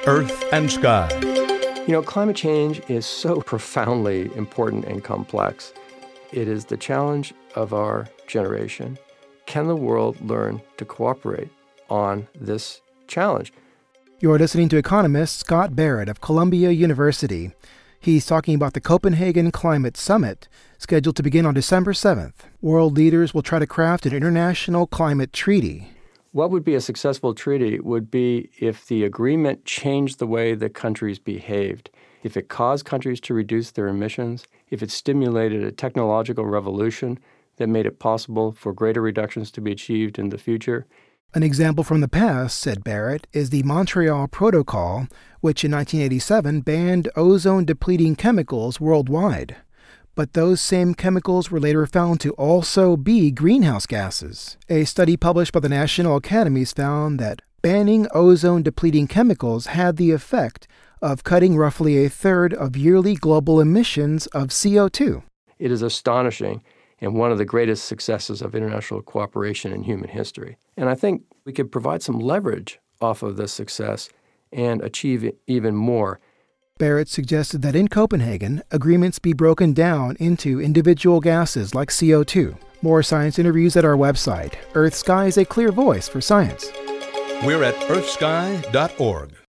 Earth and Sky. Climate change is so profoundly important and complex. It is the challenge of our generation. Can the world learn to cooperate on this challenge? You're listening to economist Scott Barrett of Columbia University. He's talking about the Copenhagen Climate Summit, scheduled to begin on December 7th. World leaders will try to craft an international climate treaty. What would be a successful treaty would be if the agreement changed the way that countries behaved, if it caused countries to reduce their emissions, if it stimulated a technological revolution that made it possible for greater reductions to be achieved in the future. An example from the past, said Barrett, is the Montreal Protocol, which in 1987 banned ozone-depleting chemicals worldwide. But those same chemicals were later found to also be greenhouse gases. A study published by the National Academies found that banning ozone-depleting chemicals had the effect of cutting roughly a third of yearly global emissions of CO2. It is astonishing and one of the greatest successes of international cooperation in human history. And I think we could provide some leverage off of this success and achieve even more. Barrett suggested that in Copenhagen, agreements be broken down into individual gases like CO2. More science interviews at our website. Earth Sky is a clear voice for science. We're at earthsky.org.